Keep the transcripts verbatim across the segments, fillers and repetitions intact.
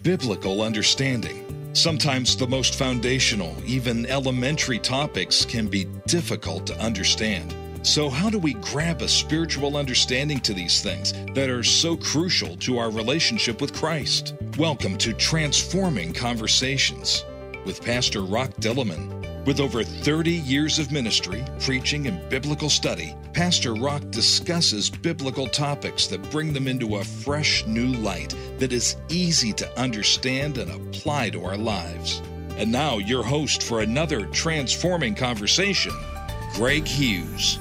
biblical understanding. Sometimes the most foundational, even elementary topics can be difficult to understand. So how do we grab a spiritual understanding to these things that are so crucial to our relationship with Christ? Welcome to Transforming Conversations with Pastor Rock Dillman. With over thirty years of ministry, preaching, and biblical study, Pastor Rock discusses biblical topics that bring them into a fresh new light that is easy to understand and apply to our lives. And now, your host for another Transforming Conversation, Greg Hughes.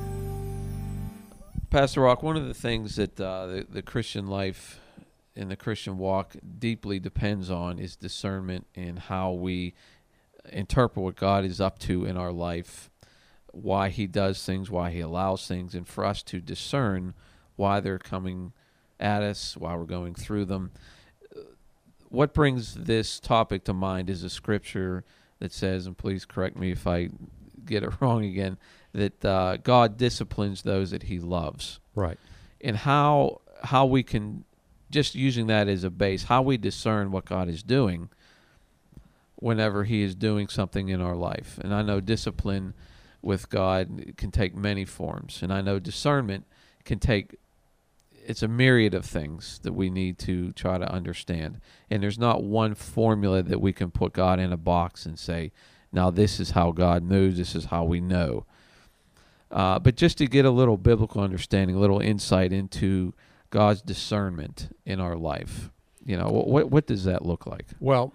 Pastor Rock, one of the things that uh, the, the Christian life and the Christian walk deeply depends on is discernment and how we interpret what God is up to in our life, why he does things, why he allows things, and for us to discern why they're coming at us, why we're going through them. What brings this topic to mind is a scripture that says, and please correct me if I get it wrong again, that uh, God disciplines those that he loves. Right. And how how we can, just using that as a base, how we discern what God is doing whenever he is doing something in our life. And I know discipline with God can take many forms. And I know discernment can take, it's a myriad of things that we need to try to understand. And there's not one formula that we can put God in a box and say, now this is how God moves, this is how we know. Uh, but just to get a little biblical understanding, a little insight into God's discernment in our life. You know, what what does that look like? Well,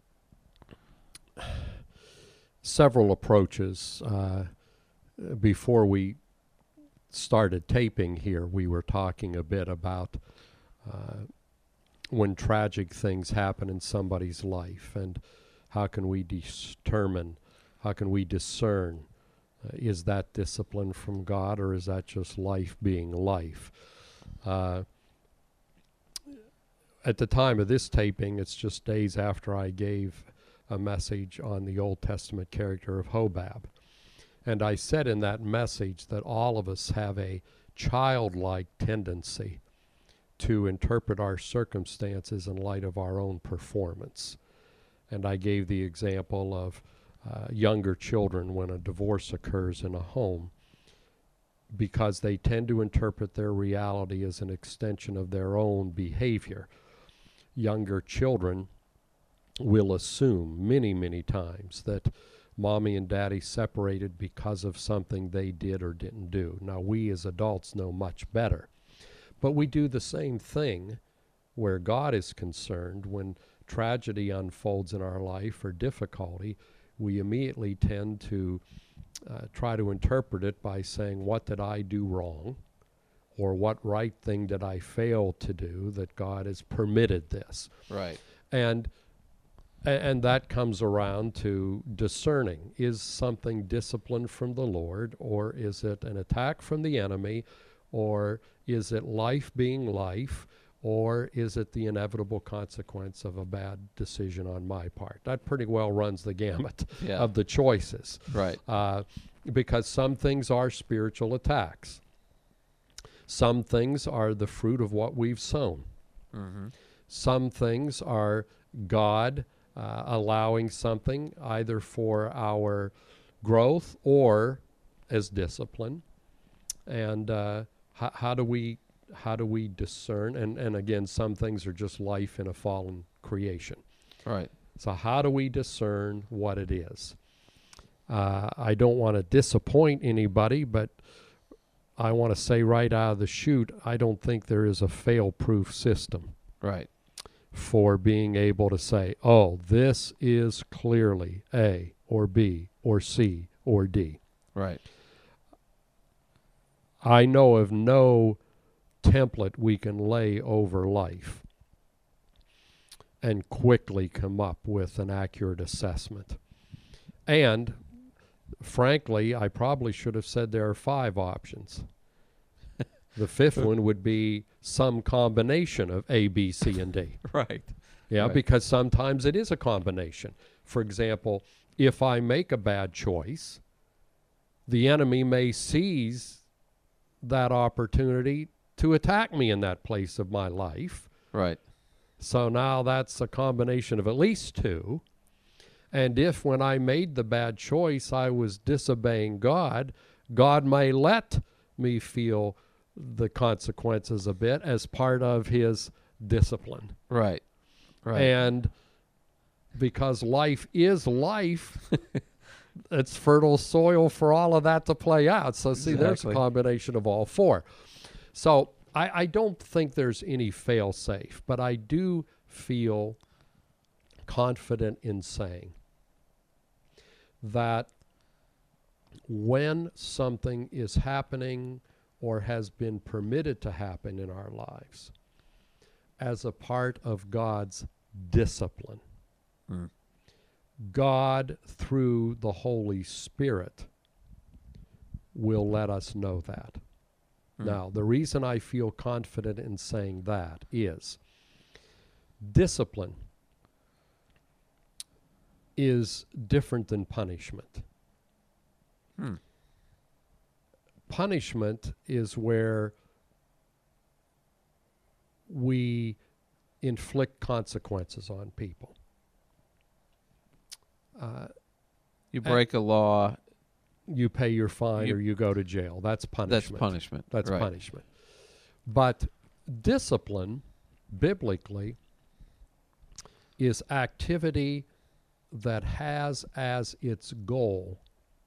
several approaches. Uh, before we started taping here, we were talking a bit about uh, when tragic things happen in somebody's life, and how can we determine, how can we discern, uh, is that discipline from God, or is that just life being life? Uh, at the time of this taping, it's just days after I gave a message on the Old Testament character of Hobab. And I said in that message that all of us have a childlike tendency to interpret our circumstances in light of our own performance. And I gave the example of uh, younger children when a divorce occurs in a home, because they tend to interpret their reality as an extension of their own behavior. Younger children will assume many, many times that mommy and daddy separated because of something they did or didn't do. Now, we as adults know much better. But we do the same thing where God is concerned. When tragedy unfolds in our life or difficulty, we immediately tend to uh, try to interpret it by saying, what did I do wrong? Or what right thing did I fail to do that God has permitted this? Right. And And that comes around to discerning. Is something discipline from the Lord, or is it an attack from the enemy, or is it life being life, or is it the inevitable consequence of a bad decision on my part? That pretty well runs the gamut Yeah. of the choices. Right. Uh, because some things are spiritual attacks. Some things are the fruit of what we've sown. Mm-hmm. Some things are God Uh, allowing something either for our growth or as discipline. And uh, how, how do we how do we discern? And, and again, some things are just life in a fallen creation. Right. So how do we discern what it is? Uh, I don't want to disappoint anybody, but I want to say right out of the chute, I don't think there is a fail-proof system. Right. For being able to say, oh, this is clearly A or B or C or D. Right. I know of no template we can lay over life and quickly come up with an accurate assessment. And frankly, I probably should have said there are five options. The fifth one would be some combination of A, B, C, and D. Right. Yeah, Right. because sometimes it is a combination. For example, if I make a bad choice, the enemy may seize that opportunity to attack me in that place of my life. Right. So now that's a combination of at least two. And if when I made the bad choice I was disobeying God, God may let me feel the consequences a bit as part of his discipline. Right. Right. And because life is life, it's fertile soil for all of that to play out. So see, there's a Exactly. combination of all four. So I, I don't think there's any fail-safe, but I do feel confident in saying that when something is happening or has been permitted to happen in our lives as a part of God's discipline, Mm. God, through the Holy Spirit, will let us know that. Mm. Now, the reason I feel confident in saying that is discipline is different than punishment. Hmm. Punishment is where we inflict consequences on people. Uh, You break a law, you pay your fine You- or you go to jail. That's punishment. that's punishment. That's right. punishment. But discipline, biblically, is activity that has as its goal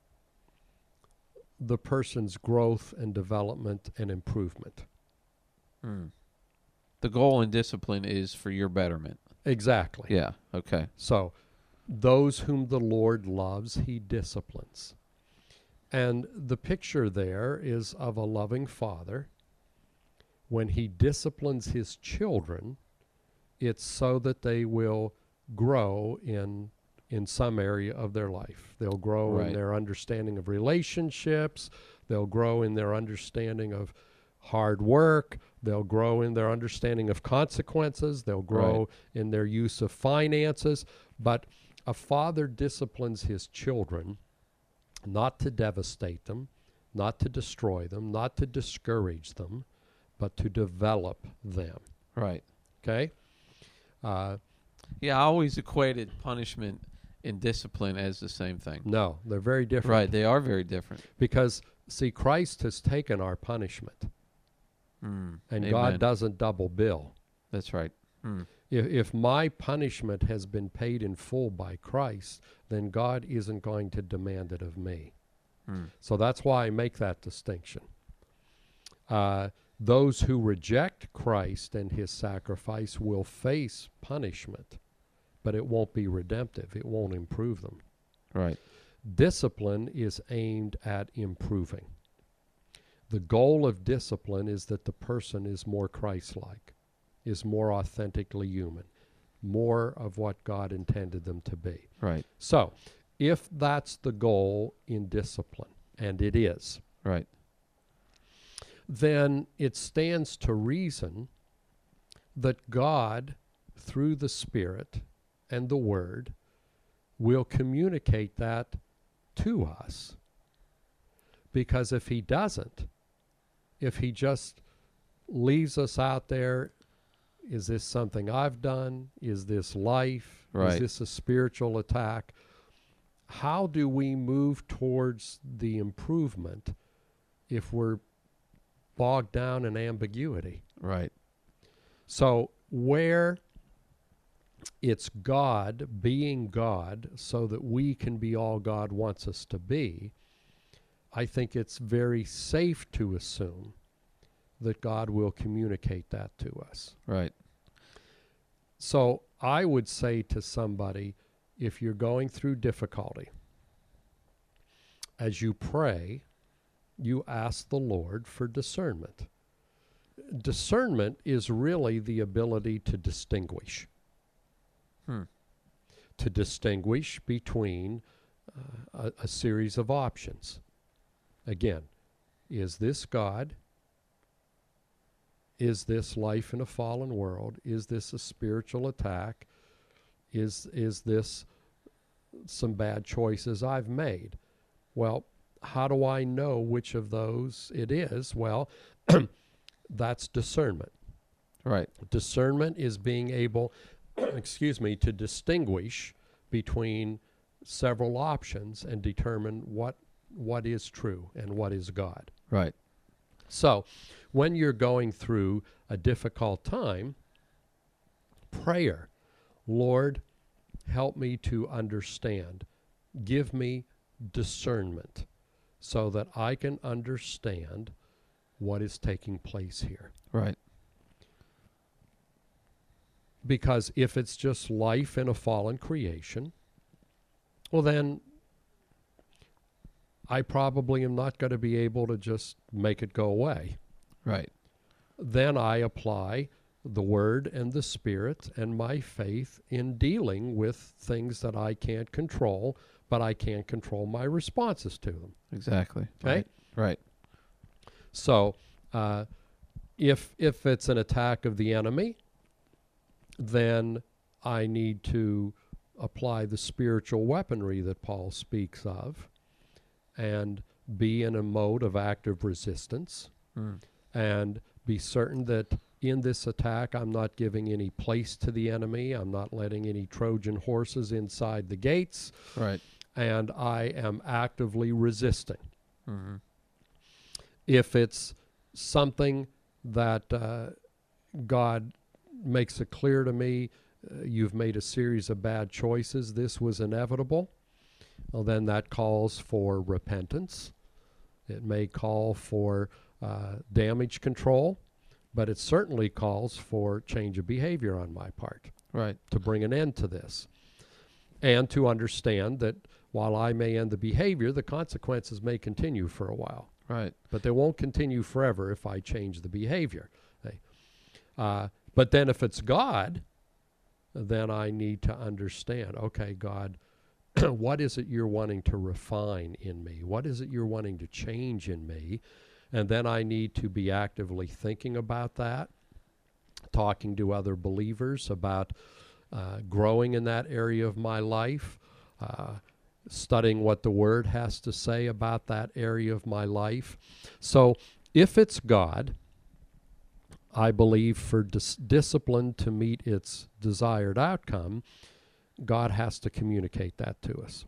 the person's growth and development and improvement. Mm. The goal in discipline is for your betterment. Exactly. Yeah. Okay. So, those whom the Lord loves, he disciplines. And the picture there is of a loving father. When he disciplines his children, it's so that they will grow in in some area of their life. They'll grow Right. in their understanding of relationships. They'll grow in their understanding of hard work. They'll grow in their understanding of consequences. They'll grow Right. in their use of finances. But a father disciplines his children not to devastate them, not to destroy them, not to discourage them, but to develop them. Right. Okay? Uh, Yeah, I always equated punishment and discipline as the same thing. no, they're very different. Right. They are very different. Because, see, Christ has taken our punishment, Mm. and Amen. God doesn't double bill. That's right. Mm. If, if my punishment has been paid in full by Christ, then God isn't going to demand it of me. Mm. So that's why I make that distinction. Uh, those who reject Christ and his sacrifice will face punishment, but it won't be redemptive. It won't improve them. Right. Discipline is aimed at improving. The goal of discipline is that the person is more Christ-like, is more authentically human, more of what God intended them to be. Right. So, if that's the goal in discipline, and it is, Right. then it stands to reason that God, through the Spirit and the Word, will communicate that to us. Because if he doesn't, if he just leaves us out there, is this something I've done? Is this life? Right. Is this a spiritual attack? How do we move towards the improvement if we're bogged down in ambiguity? Right. So where it's God being God so that we can be all God wants us to be, I think it's very safe to assume that God will communicate that to us. Right. So I would say to somebody, if you're going through difficulty, as you pray, you ask the Lord for discernment. Discernment is really the ability to distinguish. Hmm. To distinguish between uh, a, a series of options. Again, is this God? Is this life in a fallen world? Is this a spiritual attack? Is, is this some bad choices I've made? Well, how do I know which of those it is? Well, that's discernment. Right. Discernment is being able, excuse me, to distinguish between several options and determine what what is true and what is God. Right. So, when you're going through a difficult time, prayer, Lord, help me to understand. Give me discernment so that I can understand what is taking place here. Right. Because if it's just life in a fallen creation, well then I probably am not going to be able to just make it go away. Right. Then I apply the Word and the Spirit and my faith in dealing with things that I can't control, but I can't control my responses to them. Exactly. Okay? Right. Right. So uh, if if it's an attack of the enemy, then I need to apply the spiritual weaponry that Paul speaks of and be in a mode of active resistance Mm. and be certain that in this attack I'm not giving any place to the enemy. I'm not letting any Trojan horses inside the gates. Right. And I am actively resisting. Mm-hmm. If it's something that uh, God makes it clear to me, uh, you've made a series of bad choices, this was inevitable, well, then that calls for repentance. It may call for uh, damage control, but it certainly calls for change of behavior on my part. Right. To bring an end to this. And to understand that while I may end the behavior, the consequences may continue for a while. Right. But they won't continue forever if I change the behavior. Okay? Uh, but then if it's God, then I need to understand, okay, God, what is it you're wanting to refine in me? What is it you're wanting to change in me? And then I need to be actively thinking about that, talking to other believers about uh, growing in that area of my life, uh, studying what the Word has to say about that area of my life. So if it's God, I believe for dis- discipline to meet its desired outcome, God has to communicate that to us.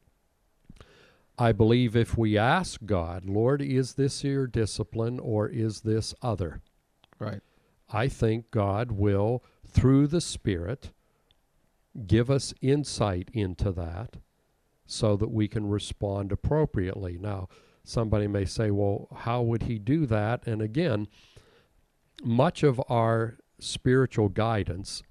I believe if we ask God, Lord, is this your discipline or is this other? Right. I think God will, through the Spirit, give us insight into that so that we can respond appropriately. Now, somebody may say, well, how would he do that? And again, much of our spiritual guidance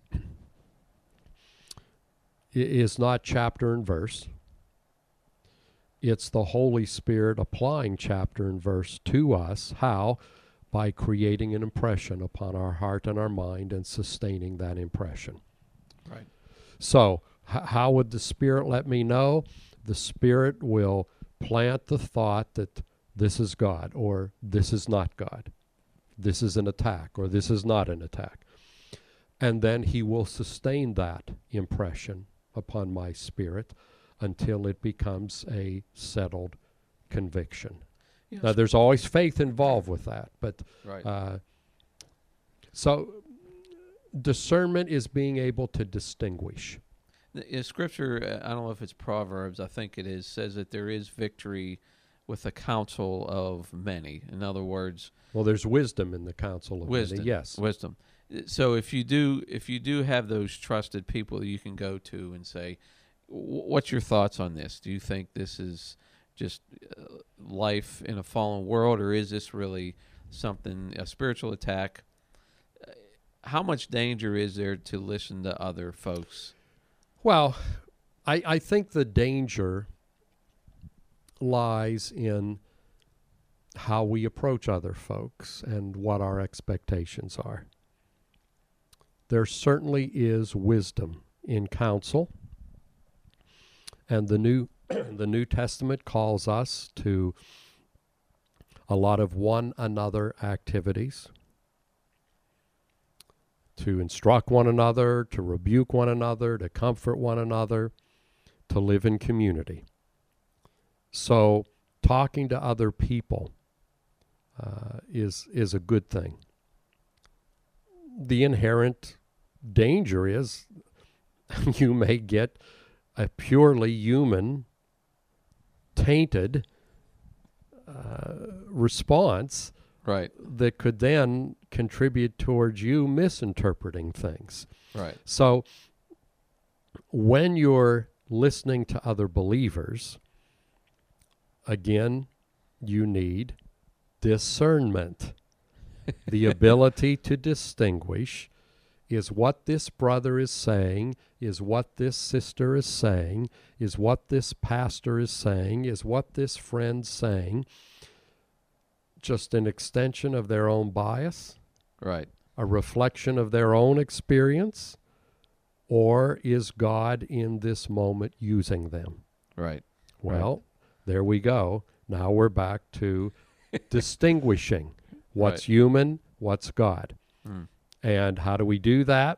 is not chapter and verse. It's the Holy Spirit applying chapter and verse to us. How? By creating an impression upon our heart and our mind and sustaining that impression. Right. So, h- how would the Spirit let me know? The Spirit will plant the thought that this is God or this is not God. This is an attack or this is not an attack. And then he will sustain that impression upon my spirit until it becomes a settled conviction. Yes. Now, there's always faith involved with that, but Right. uh, so discernment is being able to distinguish. The, in Scripture, uh, I don't know if it's Proverbs, I think it is, says that there is victory with the counsel of many. In other words, Well, there's wisdom in the counsel of wisdom. many, yes. Wisdom. So if you do, if you do have those trusted people you can go to and say, "What's your thoughts on this? Do you think this is just uh, life in a fallen world, or is this really something, a spiritual attack?" Uh, how much danger is there to listen to other folks? Well, I, I think the danger lies in how we approach other folks and what our expectations are. There certainly is wisdom in counsel, and the New the New Testament calls us to a lot of one another activities, to instruct one another, to rebuke one another, to comfort one another, to live in community. So talking to other people uh, is is a good thing. the inherent danger is you may get a purely human, tainted uh, response Right. that could then contribute towards you misinterpreting things. Right. So when you're listening to other believers, again, you need discernment. The ability to distinguish, is what this brother is saying, is what this sister is saying, is what this pastor is saying, is what this friend's saying, just an extension of their own bias, Right. a reflection of their own experience, or is God in this moment using them? Right. Well, Right. there we go. Now we're back to distinguishing what's Right. human, what's God. Mm. And how do we do that?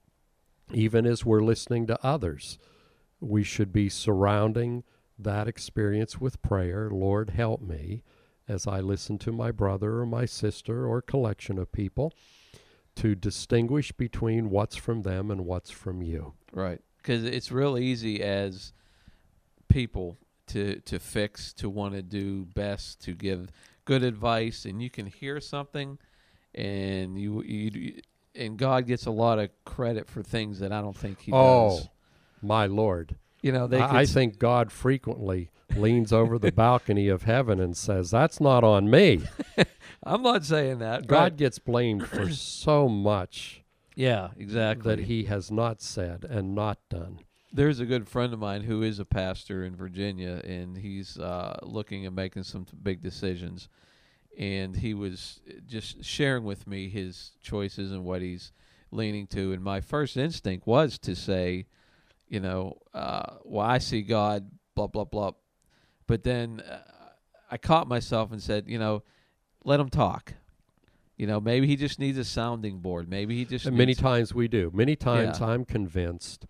Even as we're listening to others, we should be surrounding that experience with prayer. Lord, help me as I listen to my brother or my sister or collection of people to distinguish between what's from them and what's from you. Right. Because it's real easy as people to to fix, to want to do best, to give good advice, and you can hear something, and you you and God gets a lot of credit for things that I don't think He Oh, does. my Lord. You know, they I, could I s- think God frequently leans over the balcony of heaven and says, that's not on me. I'm not saying that. God Right. gets blamed for so much Yeah, exactly. that he has not said and not done. There's a good friend of mine who is a pastor in Virginia, and he's uh, looking at making some t- big decisions. And he was just sharing with me his choices and what he's leaning to. And my first instinct was to say, you know, uh, well, I see God, blah, blah, blah. But then uh, I caught myself and said, you know, let him talk. You know, maybe he just needs a sounding board. Maybe he just And many needs times we do. Many times Yeah. I'm convinced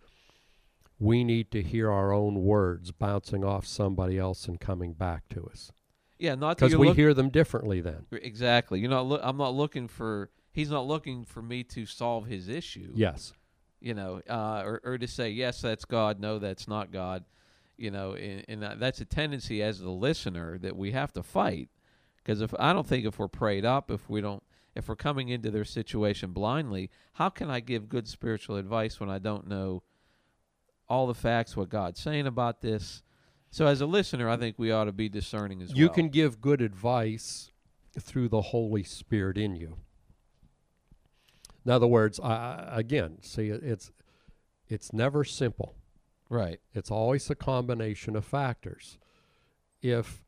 we need to hear our own words bouncing off somebody else and coming back to us. Yeah, not that Because you're we look- hear them differently then. Exactly. You're not. Loo- I'm not looking for. He's not looking for me to solve his issue. Yes. You know, uh, or or to say yes, that's God. No, that's not God. You know, and, and that- that's a tendency as the listener that we have to fight. Because if I don't think if we're prayed up, if we don't, if we're coming into their situation blindly, how can I give good spiritual advice when I don't know all the facts, what God's saying about this? So as a listener, I think we ought to be discerning as You well. can give good advice through the Holy Spirit in you. In other words, I, I- again, see, it- it's it's never simple. Right. It's always a combination of factors. If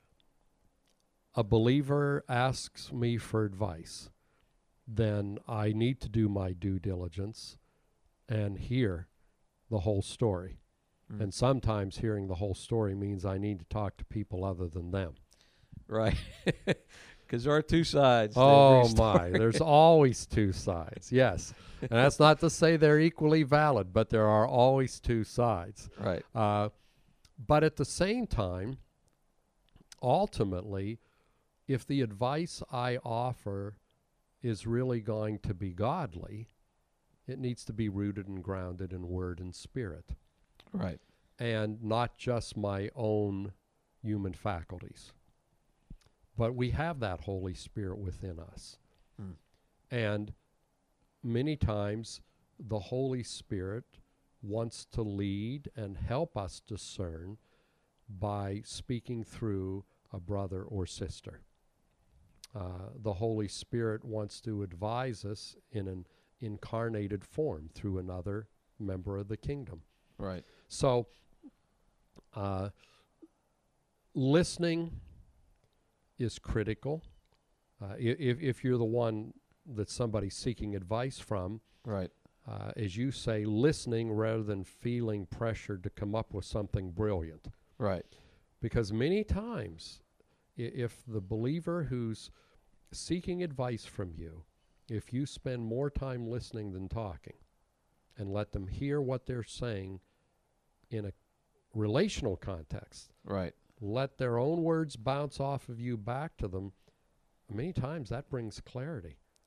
a believer asks me for advice, then I need to do my due diligence and hear the whole story. Mm. And sometimes hearing the whole story means I need to talk to people other than them. Right. Because there are two sides. to Oh every my, story. there's always two sides. Yes. And that's not to say they're equally valid, but there are always two sides. Right. Uh, but at the same time, ultimately, if the advice I offer is really going to be godly, it needs to be rooted and grounded in word and spirit, Right. and not just my own human faculties. But we have that Holy Spirit within us. Hmm. And many times the Holy Spirit wants to lead and help us discern by speaking through a brother or sister. Uh, the Holy Spirit wants to advise us in an incarnated form through another member of the kingdom. Right. So, uh, listening is critical. Uh, i- if, if you're the one that somebody's seeking advice from, Right. uh, as you say, listening rather than feeling pressured to come up with something brilliant. Right. Because many times, I- if the believer who's seeking advice from you, if you spend more time listening than talking and let them hear what they're saying in a relational context, Right. let their own words bounce off of you back to them, many times that brings clarity.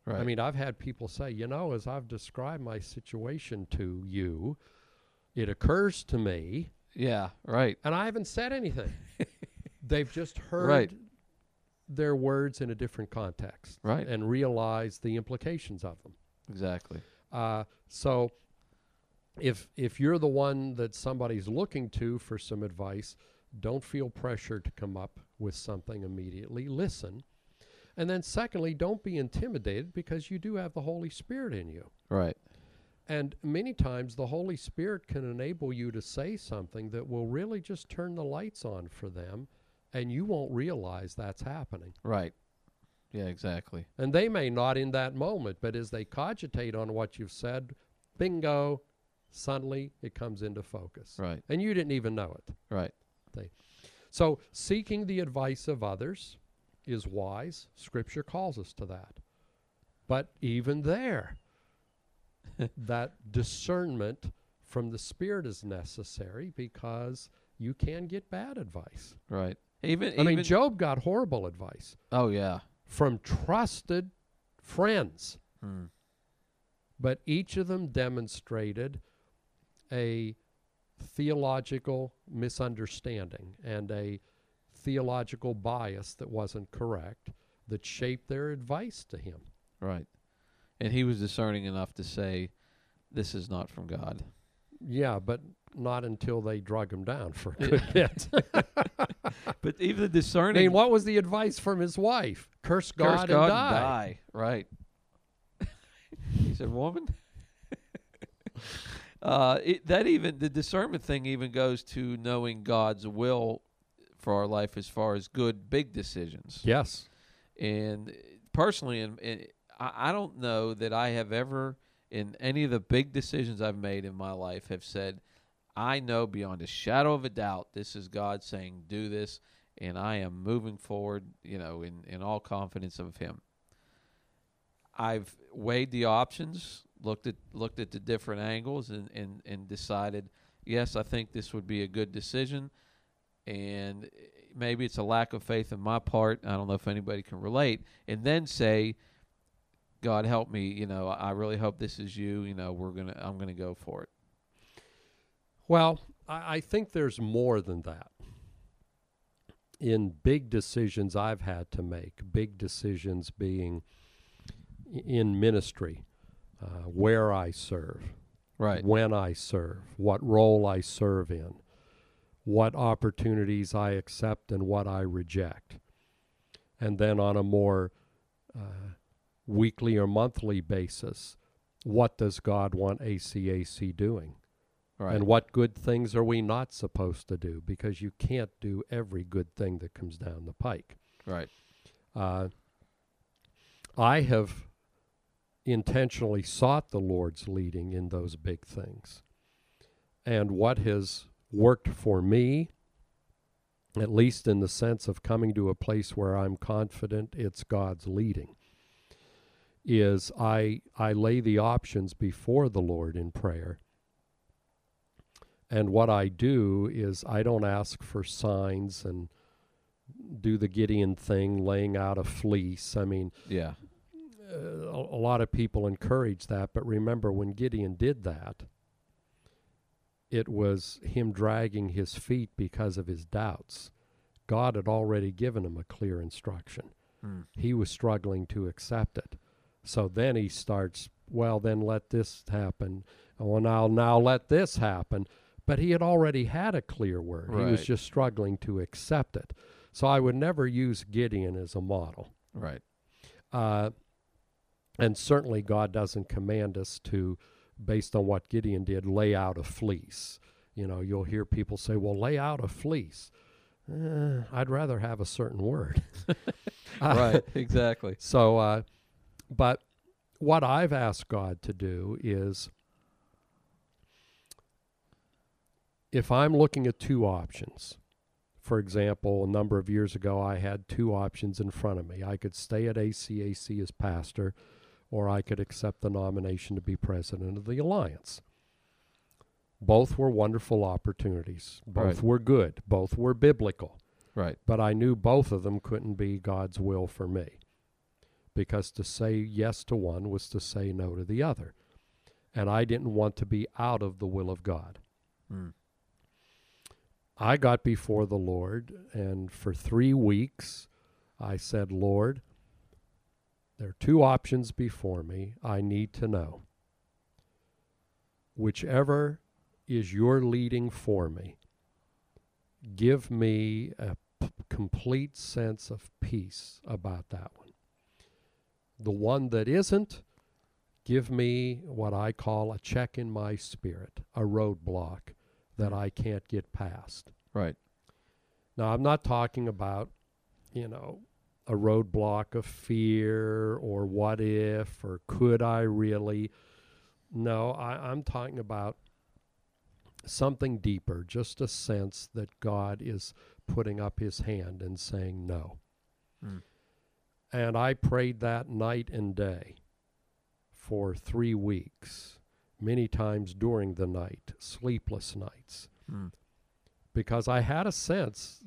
Right. I mean, I've had people say, you know, as I've described my situation to you, it occurs to me, Yeah, right. and I haven't said anything. They've just heard Right. their words in a different context, Right. and realized the implications of them. Exactly. Uh, so if if you're the one that somebody's looking to for some advice, don't feel pressure to come up with something immediately. Listen. And then secondly, don't be intimidated, because you do have the Holy Spirit in you. Right. And many times the Holy Spirit can enable you to say something that will really just turn the lights on for them, and you won't realize that's happening. Right. Yeah, exactly. And they may not in that moment, but as they cogitate on what you've said, bingo, suddenly it comes into focus. Right. And you didn't even know it. Right. They, so seeking the advice of others is wise. Scripture calls us to that. But even there, that discernment from the Spirit is necessary, because you can get bad advice. Right. Even I even mean, Job got horrible advice Oh yeah. from trusted friends. Hmm. But each of them demonstrated a theological misunderstanding and a theological bias that wasn't correct, that shaped their advice to him. Right. And he was discerning enough to say, this is not from God. Yeah, but not until they drug him down for a good bit. But even the I discerning... mean, what was the advice from his wife? Curse God, Curse and, God die. and die. Right. He said, woman? uh, it, that even, the discernment thing even goes to knowing God's will for our life as far as good, big decisions. Yes. And personally, and, and I I don't know that I have ever, in any of the big decisions I've made in my life, have said, I know beyond a shadow of a doubt this is God saying do this, and I am moving forward, you know, in, in all confidence of Him. I've weighed the options, looked at looked at the different angles, and, and, and decided, yes, I think this would be a good decision. And maybe it's a lack of faith on my part. I don't know if anybody can relate. And then say, God help me, you know, I really hope this is you. You know, we're gonna I'm gonna go for it. Well, I, I think there's more than that. In big decisions I've had to make, big decisions being in ministry, uh, where I serve, Right. when I serve, what role I serve in, what opportunities I accept and what I reject. And then on a more uh, weekly or monthly basis, what does God want A C A C doing? Right. And what good things are we not supposed to do? Because you can't do every good thing that comes down the pike. Right. Uh, I have intentionally sought the Lord's leading in those big things. And what has worked for me, at least in the sense of coming to a place where I'm confident it's God's leading, is I I lay the options before the Lord in prayer. And what I do is I don't ask for signs and do the Gideon thing, laying out a fleece. I mean, Yeah. uh, a, a lot of people encourage that, but remember when Gideon did that, it was him dragging his feet because of his doubts. God had already given him a clear instruction. Mm. He was struggling to accept it. So then he starts, well, then let this happen. Well, now, now let this happen. But he had already had a clear word. He was Right. just struggling to accept it. So I would never use Gideon as a model. Right. Uh, and certainly God doesn't command us to, based on what Gideon did, lay out a fleece. You know, you'll hear people say, well, lay out a fleece. Uh, I'd rather have a certain word. Right. Exactly. So, uh, but what I've asked God to do is, if I'm looking at two options, for example, a number of years ago, I had two options in front of me. I could stay at A C A C as pastor, or I could accept the nomination to be president of the Alliance. Both were wonderful opportunities. Both Right. were good. Both were biblical. Right. But I knew both of them couldn't be God's will for me. because to say yes to one was to say no to the other. And I didn't want to be out of the will of God. Mm. I got before the Lord, and for three weeks I said, Lord, there are two options before me. I need to know. Whichever is your leading for me, give me a p- complete sense of peace about that one. The one that isn't, give me what I call a check in my spirit, a roadblock that I can't get past. Right. Now, I'm not talking about, you know, a roadblock of fear or what if or could I really. No, I, I'm talking about something deeper, just a sense that God is putting up his hand and saying no. Mm. And I prayed that night and day for three weeks, many times during the night, sleepless nights, Mm. because I had a sense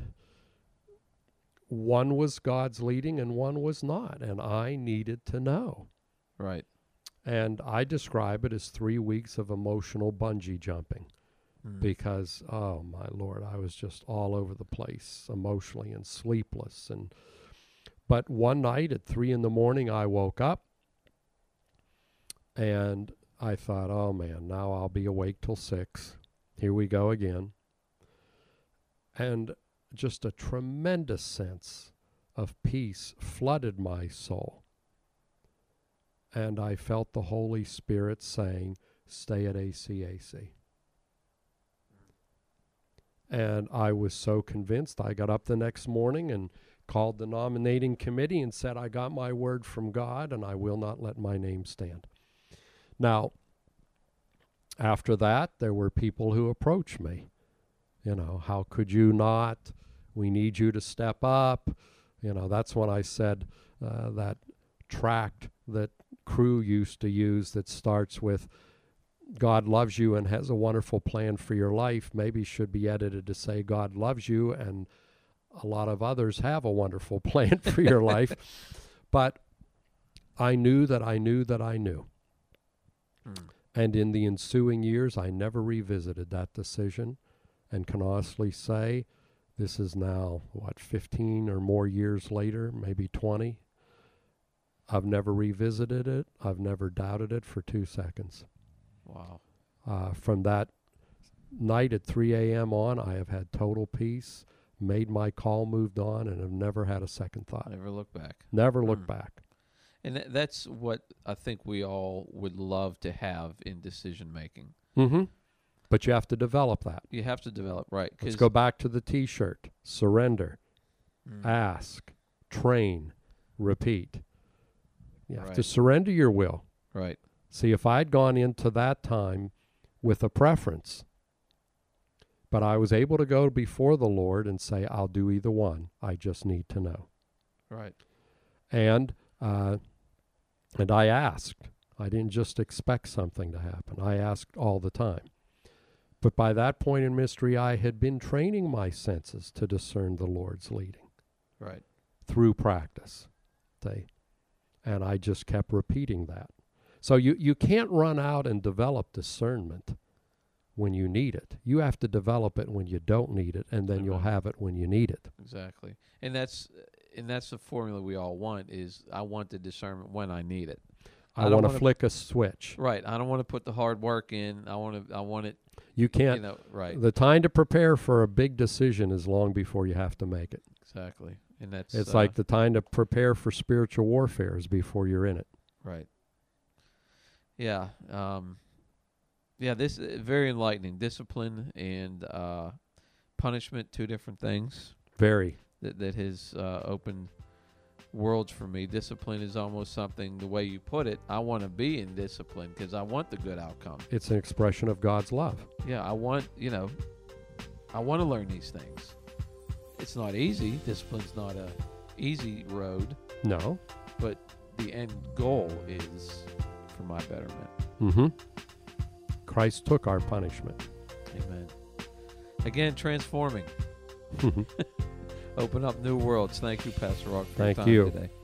one was God's leading and one was not, and I needed to know. Right. And I describe it as three weeks of emotional bungee jumping Mm. because, oh, my Lord, I was just all over the place emotionally and sleepless. And But one night at three in the morning, I woke up and I thought, oh, man, now I'll be awake till six. Here we go again. And just a tremendous sense of peace flooded my soul. And I felt the Holy Spirit saying, stay at A C A C. And I was so convinced, I got up the next morning and called the nominating committee and said, I got my word from God and I will not let my name stand. Now, after that, there were people who approached me. You know, how could you not? We need you to step up. You know, that's when I said uh, that tract that Crew used to use that starts with God loves you and has a wonderful plan for your life maybe should be edited to say God loves you and a lot of others have a wonderful plan for your life. But I knew that I knew that I knew. Hmm. And in the ensuing years, I never revisited that decision and can honestly say this is now, what, fifteen or more years later, maybe twenty. I've never revisited it. I've never doubted it for two seconds. Wow. Uh, from that night at three a.m. on, I have had total peace, made my call, moved on, and have never had a second thought. Never look back. Never look Mm. back. And th- that's what I think we all would love to have in decision making. Mm-hmm. But you have to develop that. You have to develop, right. Let's go back to the T-shirt. Surrender. Mm. Ask. Train. Repeat. You have Right. to surrender your will. Right. See, if I'd gone into that time with a preference, but I was able to go before the Lord and say, I'll do either one. I just need to know. Right. And uh, and I asked. I didn't just expect something to happen. I asked all the time. But by that point in mystery, I had been training my senses to discern the Lord's leading. Right. Through practice. They, and I just kept repeating that. So you, you can't run out and develop discernment when you need it. You have to develop it when you don't need it, and then Amen. You'll have it when you need it. Exactly. And that's and that's the formula we all want is I want the discernment when I need it. I, I don't want to wanna- flick a switch. Right. I don't want to put the hard work in. I want to I want it, You can't. you know, right. The time to prepare for a big decision is long before you have to make it. Exactly. And that's It's uh, like the time to prepare for spiritual warfare is before you're in it. right. Yeah. Um, yeah, this is very enlightening. Discipline and uh, punishment, two different things Very. that, that has uh, opened worlds for me. Discipline is almost something, the way you put it, I want to be in discipline because I want the good outcome. It's an expression of God's love. Yeah, I want, you know, I want to learn these things. It's not easy. Discipline's not a easy road, No. but the end goal is for my betterment. Mm-hmm. Christ took our punishment. Amen. Again, transforming. Open up new worlds. Thank you, Pastor Rock, for Thank your time you. today.